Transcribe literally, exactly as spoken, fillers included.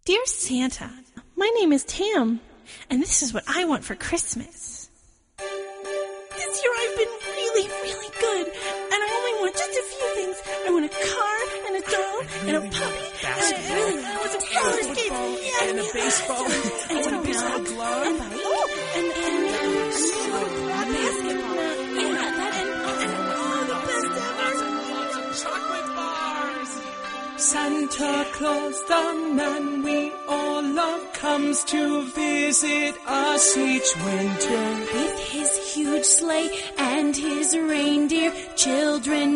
Dear Santa, my name is Tam, and this is what I want for Christmas. This year I've been really, really good, and I only want just a few things. I want a car, and a doll, and a puppy, and I really want some roller skates, yeah, and a baseball, and and a baseball glove, and, oh, and, and, and, and a basketball, yeah, that, and, and, oh, the best ever. Chocolate bars. Santa Claus, the man we all love, comes to visit us each winter. With his huge sleigh and his reindeer, children